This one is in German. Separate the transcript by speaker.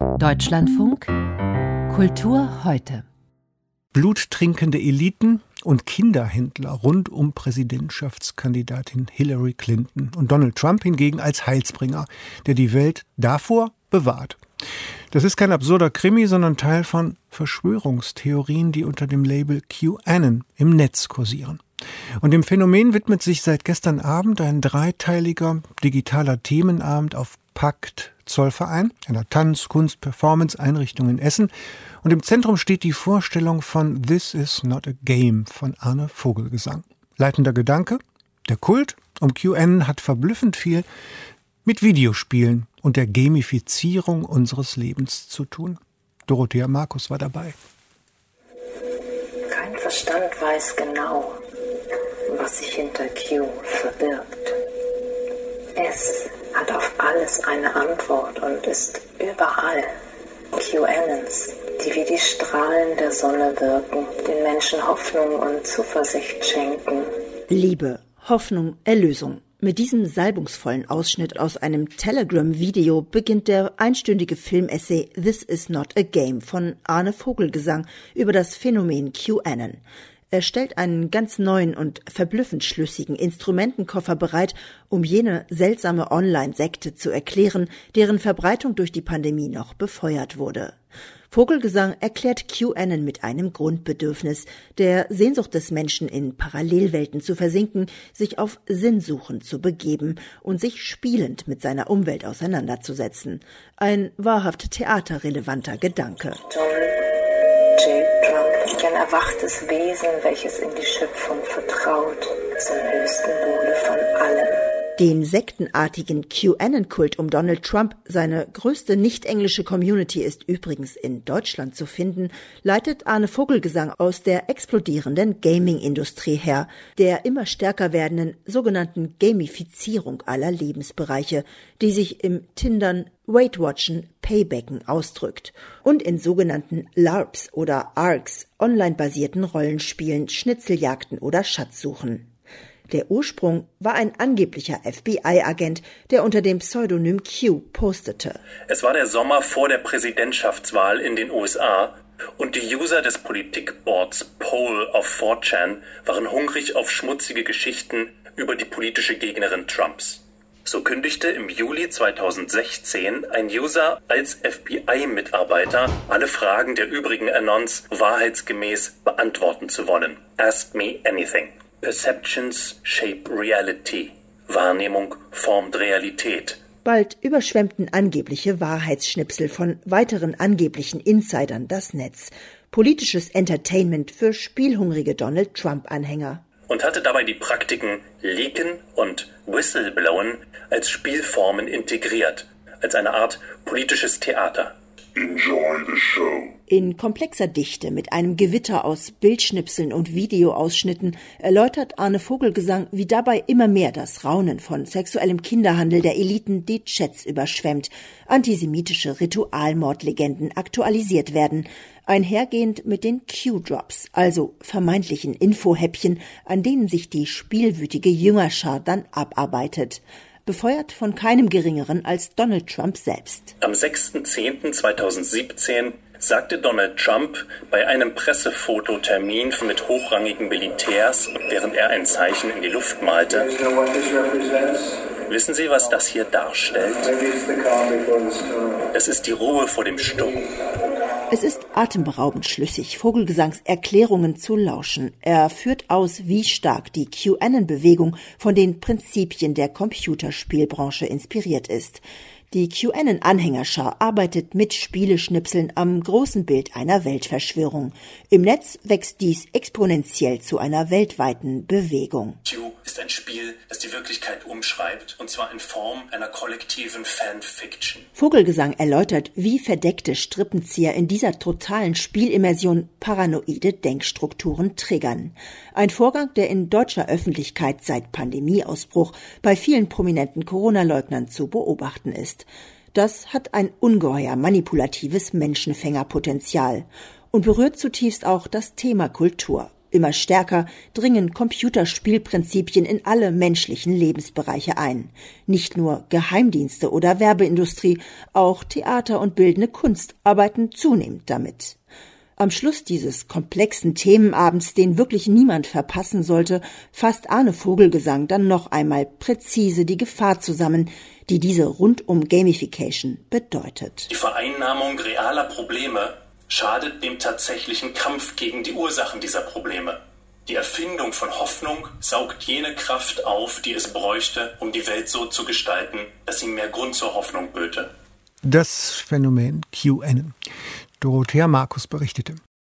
Speaker 1: Deutschlandfunk Kultur heute.
Speaker 2: Bluttrinkende Eliten und Kinderhändler rund um Präsidentschaftskandidatin Hillary Clinton und Donald Trump hingegen als Heilsbringer, der die Welt davor bewahrt. Das ist kein absurder Krimi, sondern Teil von Verschwörungstheorien, die unter dem Label QAnon im Netz kursieren. Und dem Phänomen widmet sich seit gestern Abend ein dreiteiliger digitaler Themenabend auf Pakt Zollverein, einer Tanz-, Kunst-, Performance-Einrichtung in Essen. Und im Zentrum steht die Vorstellung von This is not a game von Arne Vogelgesang. Leitender Gedanke: Der Kult um QAnon hat verblüffend viel mit Videospielen und der Gamifizierung unseres Lebens zu tun. Dorothea Markus war dabei.
Speaker 3: Kein Verstand weiß genau, was sich hinter Q verbirgt. Es hat auf alles eine Antwort und ist überall. QAnons, die wie die Strahlen der Sonne wirken, den Menschen Hoffnung und Zuversicht schenken.
Speaker 4: Liebe, Hoffnung, Erlösung. Mit diesem salbungsvollen Ausschnitt aus einem Telegram-Video beginnt der einstündige Filmessay This is not a game von Arne Vogelgesang über das Phänomen QAnon. Er stellt einen ganz neuen und verblüffend schlüssigen Instrumentenkoffer bereit, um jene seltsame Online-Sekte zu erklären, deren Verbreitung durch die Pandemie noch befeuert wurde. Vogelgesang erklärt QAnon mit einem Grundbedürfnis, der Sehnsucht des Menschen in Parallelwelten zu versinken, sich auf Sinnsuchen zu begeben und sich spielend mit seiner Umwelt auseinanderzusetzen. Ein wahrhaft theaterrelevanter Gedanke.
Speaker 3: Ein erwachtes Wesen, welches in die Schöpfung vertraut, zum höchsten Wohle von allem.
Speaker 4: Den sektenartigen QAnon-Kult um Donald Trump, seine größte nicht-englische Community ist übrigens in Deutschland zu finden, leitet Arne Vogelgesang aus der explodierenden Gaming-Industrie her, der immer stärker werdenden sogenannten Gamifizierung aller Lebensbereiche, die sich im Tindern, Weight-Watchen, Paybacken ausdrückt und in sogenannten LARPs oder ARCs, online-basierten Rollenspielen, Schnitzeljagden oder Schatzsuchen. Der Ursprung war ein angeblicher FBI-Agent, der unter dem Pseudonym Q postete.
Speaker 5: Es war der Sommer vor der Präsidentschaftswahl in den USA und die User des Politikboards Poll auf 4chan waren hungrig auf schmutzige Geschichten über die politische Gegnerin Trumps. So kündigte im Juli 2016 ein User als FBI-Mitarbeiter alle Fragen der übrigen Anons wahrheitsgemäß beantworten zu wollen. Ask me anything. Perceptions shape reality. Wahrnehmung formt Realität.
Speaker 4: Bald überschwemmten angebliche Wahrheitsschnipsel von weiteren angeblichen Insidern das Netz. Politisches Entertainment für spielhungrige Donald Trump-Anhänger.
Speaker 5: Und hatte dabei die Praktiken Leaken und Whistleblowen als Spielformen integriert, als eine Art politisches Theater.
Speaker 6: Enjoy the show.
Speaker 4: In komplexer Dichte mit einem Gewitter aus Bildschnipseln und Videoausschnitten erläutert Arne Vogelgesang, wie dabei immer mehr das Raunen von sexuellem Kinderhandel der Eliten die Chats überschwemmt, antisemitische Ritualmordlegenden aktualisiert werden, einhergehend mit den Q-Drops, also vermeintlichen Infohäppchen, an denen sich die spielwütige Jüngerschar dann abarbeitet. Befeuert von keinem Geringeren als Donald Trump selbst.
Speaker 5: Am 6.10.2017 sagte Donald Trump bei einem Pressefototermin mit hochrangigen Militärs, während er ein Zeichen in die Luft malte: Wissen Sie, was das hier darstellt? Es ist die Ruhe vor dem Sturm.
Speaker 4: Es ist atemberaubend schlüssig, Vogelgesangs Erklärungen zu lauschen. Er führt aus, wie stark die QAnon-Bewegung von den Prinzipien der Computerspielbranche inspiriert ist. Die QAnon-Anhängerschar arbeitet mit Spieleschnipseln am großen Bild einer Weltverschwörung. Im Netz wächst dies exponentiell zu einer weltweiten Bewegung.
Speaker 5: Q ist ein Spiel, das die Wirklichkeit umschreibt, und zwar in Form einer kollektiven Fanfiction.
Speaker 4: Vogelgesang erläutert, wie verdeckte Strippenzieher in dieser totalen Spielimmersion paranoide Denkstrukturen triggern. Ein Vorgang, der in deutscher Öffentlichkeit seit Pandemieausbruch bei vielen prominenten Corona-Leugnern zu beobachten ist. Das hat ein ungeheuer manipulatives Menschenfängerpotenzial und berührt zutiefst auch das Thema Kultur. Immer stärker dringen Computerspielprinzipien in alle menschlichen Lebensbereiche ein. Nicht nur Geheimdienste oder Werbeindustrie, auch Theater und bildende Kunst arbeiten zunehmend damit. Am Schluss dieses komplexen Themenabends, den wirklich niemand verpassen sollte, fasst Arne Vogelgesang dann noch einmal präzise die Gefahr zusammen, die diese Rundum-Gamification bedeutet.
Speaker 5: Die Vereinnahmung realer Probleme schadet dem tatsächlichen Kampf gegen die Ursachen dieser Probleme. Die Erfindung von Hoffnung saugt jene Kraft auf, die es bräuchte, um die Welt so zu gestalten, dass sie mehr Grund zur Hoffnung böte.
Speaker 2: Das Phänomen QAnon. Dorothea Markus berichtete.